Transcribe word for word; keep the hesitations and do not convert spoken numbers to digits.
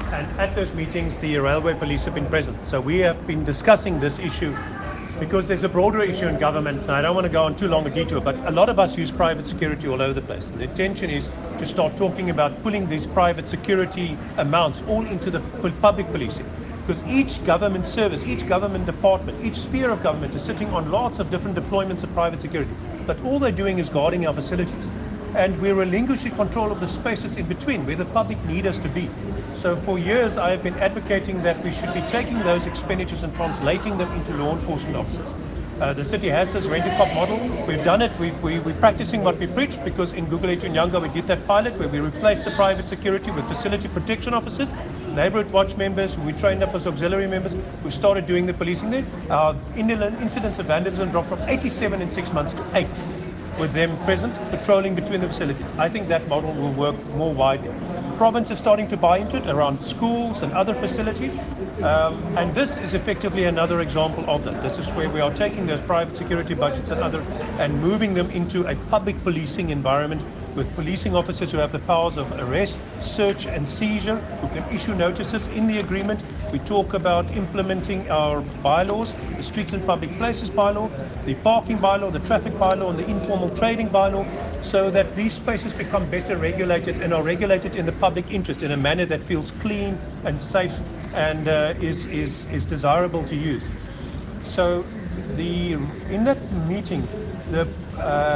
and at those meetings the railway police have been present. So we have been discussing this issue because there's a broader issue in government, and I don't want to go on too long a detour, but a lot of us use private security all over the place. And the intention is to start talking about pulling these private security amounts all into the public policing. Because each government service, each government department, each sphere of government is sitting on lots of different deployments of private security. But all they're doing is guarding our facilities. And we're relinquishing control of the spaces in between where the public need us to be. So for years I have been advocating that we should be taking those expenditures and translating them into law enforcement officers. Uh, the city has this rent-a-cop model. We've done it. We've, we, we're practicing what we preach, because in Gugulethu Nyanga we did that pilot where we replaced the private security with facility protection officers, neighborhood watch members who we trained up as auxiliary members who started doing the policing there. Our incidents of vandalism dropped from eighty-seven in six months to eight with them present, patrolling between the facilities. I think that model will work more widely. The province is starting to buy into it around schools and other facilities. Um, and this is effectively another example of that. This is where we are taking those private security budgets and other and moving them into a public policing environment with policing officers who have the powers of arrest, search and seizure, who can issue notices in the agreement. We talk about implementing our bylaws, the Streets and Public Places bylaw, the parking bylaw, the traffic bylaw and the informal trading bylaw, so that these spaces become better regulated and are regulated in the public interest in a manner that feels clean and safe and uh, is, is, is desirable to use. So the, in that meeting, the uh,